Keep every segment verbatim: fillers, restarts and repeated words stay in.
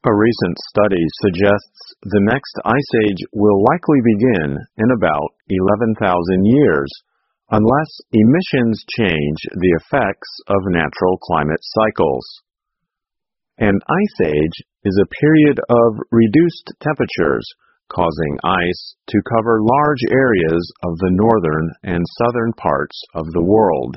A recent study suggests the next ice age will likely begin in about eleven thousand years, unless emissions change the effects of natural climate cycles. An ice age is a period of reduced temperatures causing ice to cover large areas of the northern and southern parts of the world.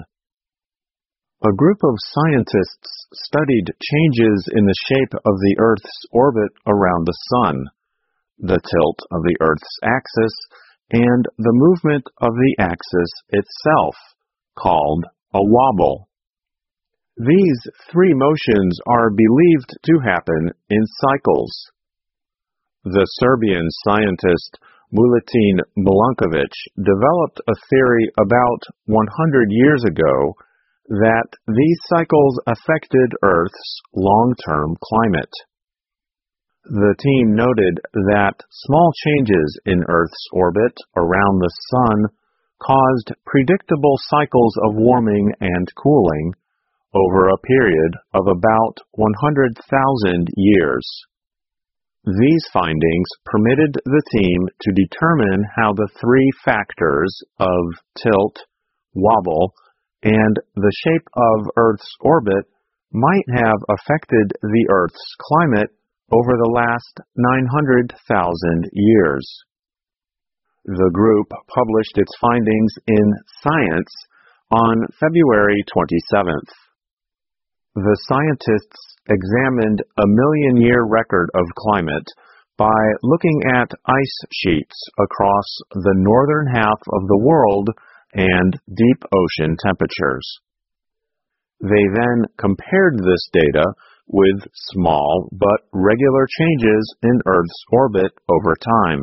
A group of scientists studied changes in the shape of the Earth's orbit around the Sun, the tilt of the Earth's axis, and the movement of the axis itself, called a wobble. These three motions are believed to happen in cycles. The Serbian scientist Milutin Milankovic developed a theory about one hundred years ago that these cycles affected Earth's long-term climate. The team noted that small changes in Earth's orbit around the Sun caused predictable cycles of warming and cooling over a period of about one hundred thousand years. These findings permitted the team to determine how the three factors of tilt, wobble, and the shape of Earth's orbit might have affected the Earth's climate over the last nine hundred thousand years. The group published its findings in Science on February twenty-seventh. The scientists examined a million-year record of climate by looking at ice sheets across the northern half of the world and deep ocean temperatures. They then compared this data with small but regular changes in Earth's orbit over time.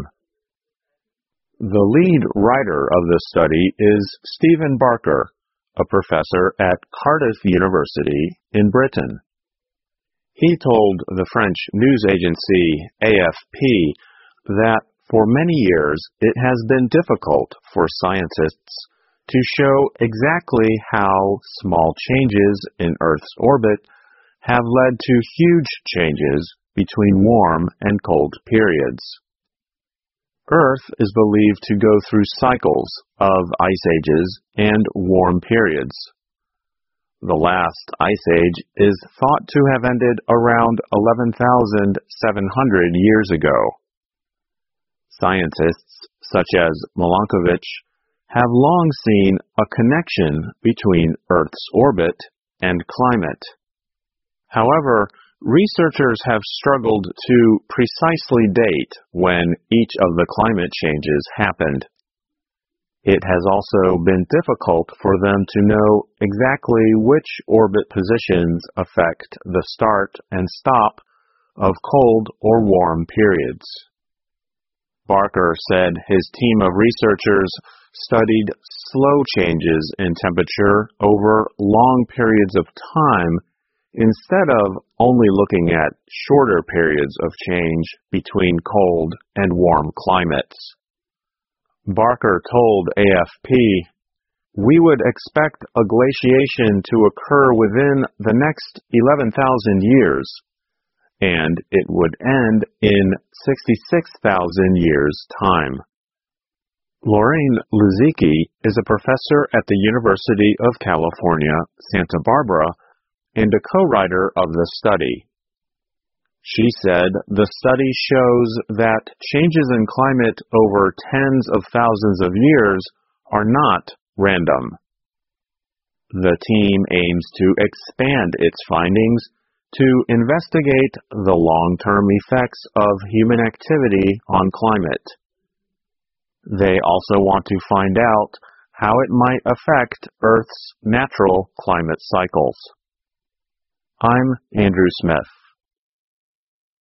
The lead writer of this study is Stephen Barker, a professor at Cardiff University in Britain. He told the French news agency A F P that for many years it has been difficult for scientists to show exactly how small changes in Earth's orbit have led to huge changes between warm and cold periods. Earth is believed to go through cycles of ice ages and warm periods. The last ice age is thought to have ended around eleven thousand seven hundred years ago. Scientists such as Milankovic have long seen a connection between Earth's orbit and climate. However, researchers have struggled to precisely date when each of the climate changes happened. It has also been difficult for them to know exactly which orbit positions affect the start and stop of cold or warm periods. Barker said his team of researchers studied slow changes in temperature over long periods of time instead of only looking at shorter periods of change between cold and warm climates. Barker told A F P, "We would expect a glaciation to occur within the next eleven thousand years, and it would end in sixty-six thousand years' time." Lorraine Luzicki is a professor at the University of California, Santa Barbara, and a co-writer of the study. She said the study shows that changes in climate over tens of thousands of years are not random. The team aims to expand its findings to investigate the long-term effects of human activity on climate. They also want to find out how it might affect Earth's natural climate cycles. I'm Andrew Smith.